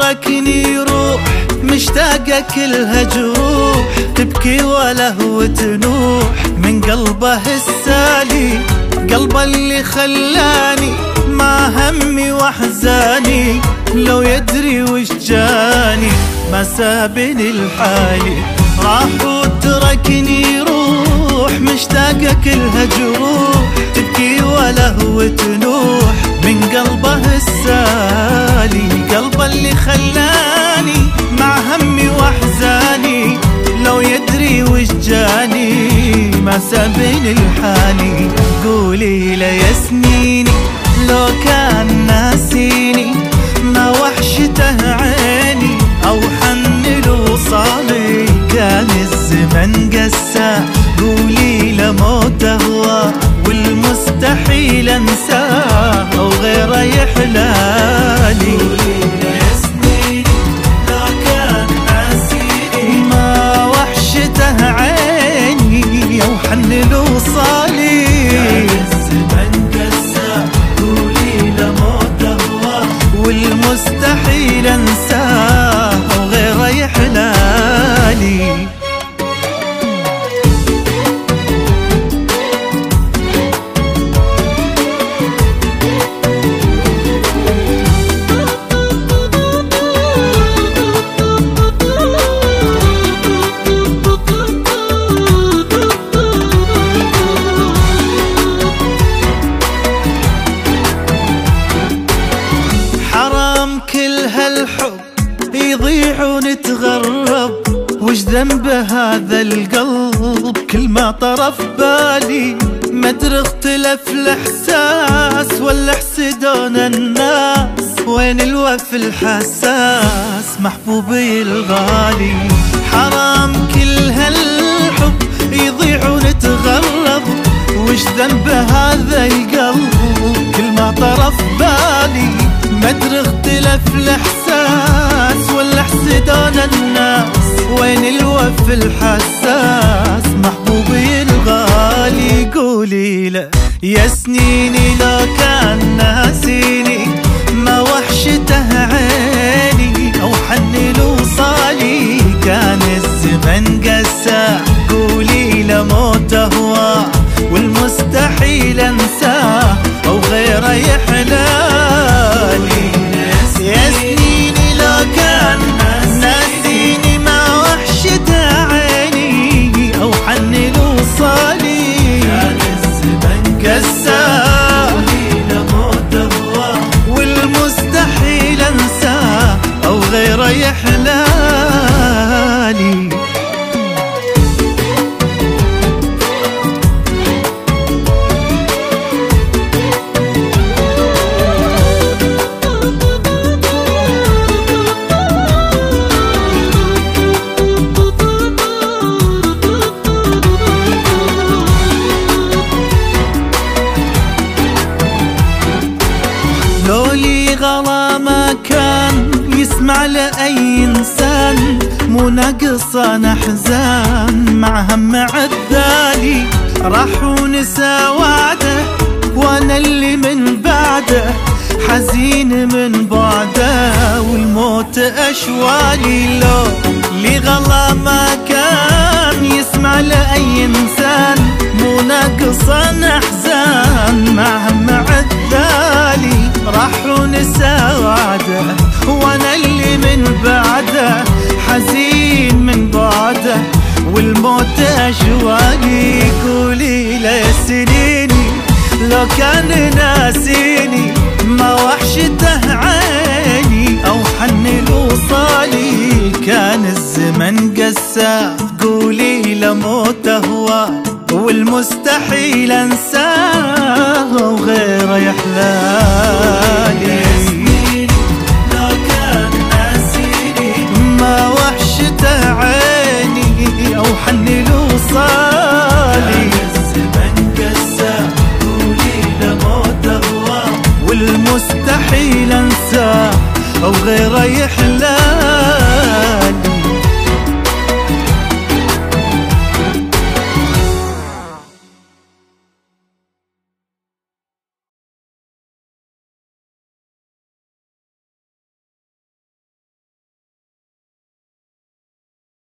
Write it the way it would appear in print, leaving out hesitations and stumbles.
تركني روح مشتاقة كلها جروح، تبكي ولا هو تنوح من قلبه السالي، قلبه اللي خلاني مع همي واحزاني، لو يدري وش جاني ما سابني لحالي. راح وتركني روح مشتاقة كلها جروح، تبكي ولا هو تنوح من قلبه السالي، قلبه اللي خلاني مع همي واحزاني، لو يدري وش جاني ما سابني لحالي. قولي له يا سنيني لو كان ناسيني، ما وحشته عيني او حن له وصالي، كان الزمن قسى. قولي له موت هو والمستحيل انساه او غيره يحلالي. قولي له يا سنيني لو كان ناسيني، ما وحشته عيني او حن له وصالي، كان الزمن قسى. قولي له موت هو والمستحيل انساه او غيره يحلالي. كل هالحب يضيع ونتغرب، وش ذنب هذا القلب كل ما طرف بالي، ما ادري اختلف الاحساس ولا حسدون الناس، وين الوف الحساس محبوبي الغالي. حرام كل هالحب يضيع ونتغرب، وش ذنب هذا القلب كل ما طرف بالي، ما ادري اختلف الاحساس ولا حسدون الناس، وين الوف الحساس محبوبي الغالي. قولي له يا سنيني لو كان ناسيني، ما وحشته عيني او حن له وصالي، كان الزمن قسى. قولي له موت هو والمستحيل انساه او غيره يحلالي. يا سنيني لو كان ناسيني، ما وحشته عيني او حن له وصالي، كان الزمن قسى. قولي له موت هو والمستحيل انساه او غيره يحلالي. لولي غلا ما كان يسمع لأي إنسان، مو ناقصان أحزان مع هم عذالي، راح ونسى وعده وأنا اللي من بعده حزين من بعده، والموت أشوالي. لولي غلا ما كان يسمع لأي إنسان، مو ناقصان أحزان مع هم عذالي، راح ونسى وعده وانا اللي من بعده حزين من بعده، والموت اشوالي. قولي له يا سنيني لو كان ناسيني، ما وحشته عيني او حن له وصالي، كان الزمن قسى. قولي له موت هو والمستحيل انساه وغيره يحلالي. لو كان ناسيني، ما وحشته عيني او حن له وصالي، الزمن قسى. قولي له موت هو والمستحيل انساه او غيره يحلالي.